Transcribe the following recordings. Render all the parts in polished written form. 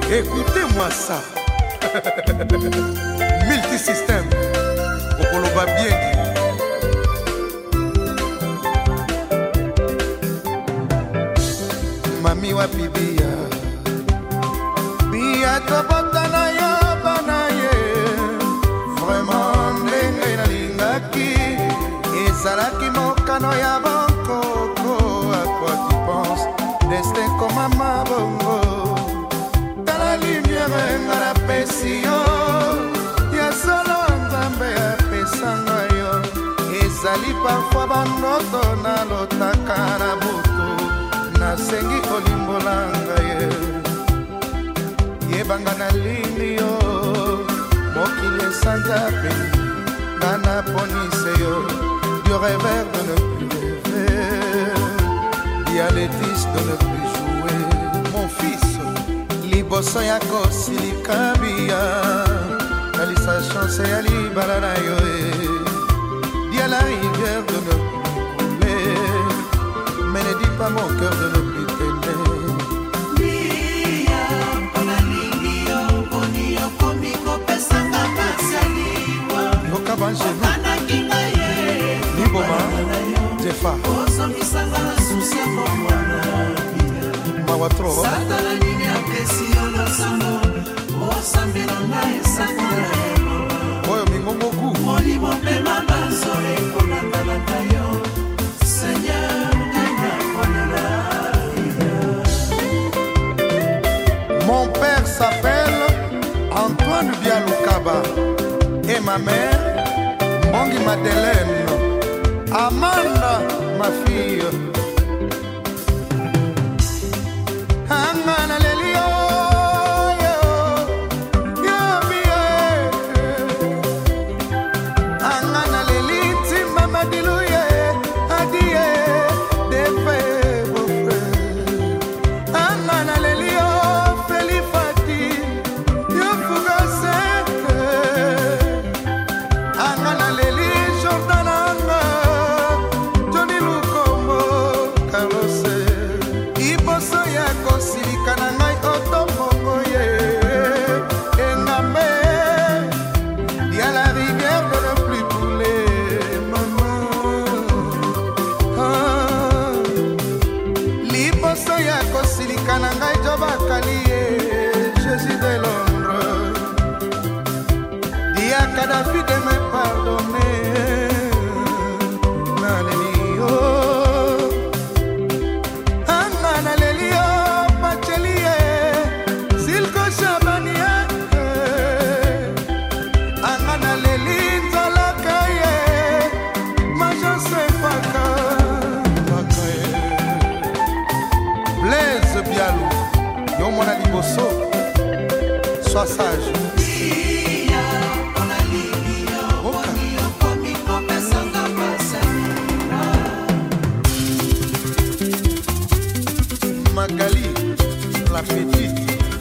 Écoutez-moi ça. Multisystème. Okoloba bien. Mami wa bibia. Bia tobota na yo banaye. Vraiment ndenge na lingaki. Ezalaki mokano ya bankoko. À quoi tu penses? Destin comme maman bongo. Dans la lumière na la passion. Ya solo nzambe ya pesanga yo. Ezali parfois banoto na lotaka na butu. Nasengi kolimbolanga ye. Yebanga na lini yo. Mokili esanzape. Nana ponise yo. Du rêveur de ne plus rêver. Dialétis de ne plus jouer. Mon fils, liboso yako silikabia. Kalisa chance ya libala na yo. Dia la rivière de ne plus couler. Mais ne dis pas mon cœur de ne plus t'aimer. Yoka banjelu Niboma Jefa Mawatro Oyo mingongoku Mon père s'appelle Antoine Bialoukaba et ma mère Mongi Madeleine Amanda ma fille Angana Lelio Angana Leliti Mama Dilouye Adie Defe Angana Lelio Felifati Yofugase Angana Leli Jordananga Johnny Lukombo Carlose Iboso ya kosilika na ngai otomongo ye Engambe Dia la rivière de ne plus couler maman Liboso ya kosilika na ngai jobakali ye Jésus de Londres Dia Kadhafi de me pardonner Nalelio Angana Lelio Pachelie Silko Shabania Angana Leli Nzalakaye Majo Sefaka Blaise Bialou Yo mwana liboso Sois sage Magali, la petite.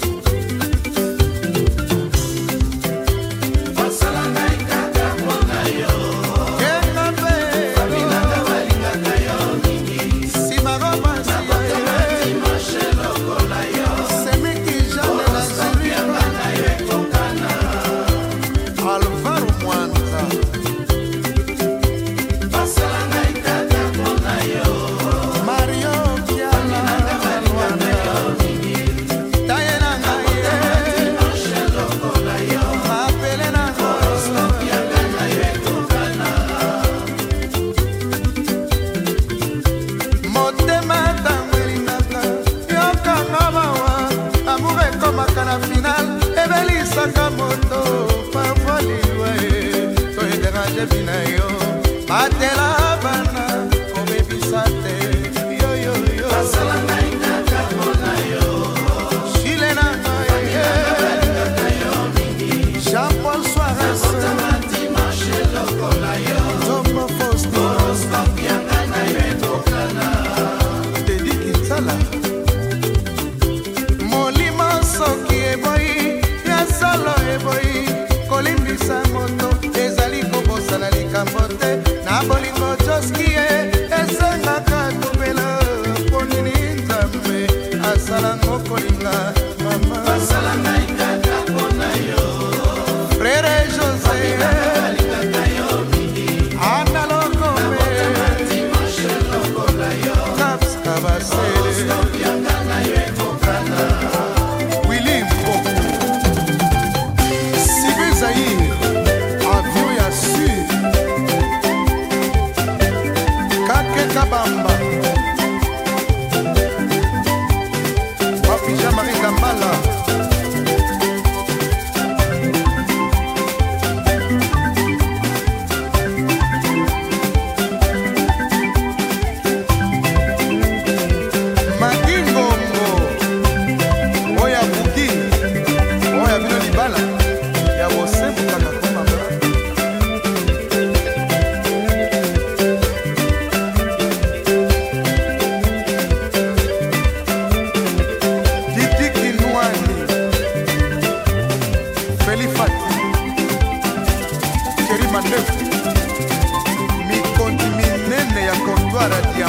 Molima soki eboyi, ya solo eboyi, kolimbisa moto, ezali kobosana likambo te, na bolingo joskie, esengaka tupela, ponini nzambe, asalango kolinga, mama. Mamba Wapija Marie Kamala Mikondi minene ya Kondwara dia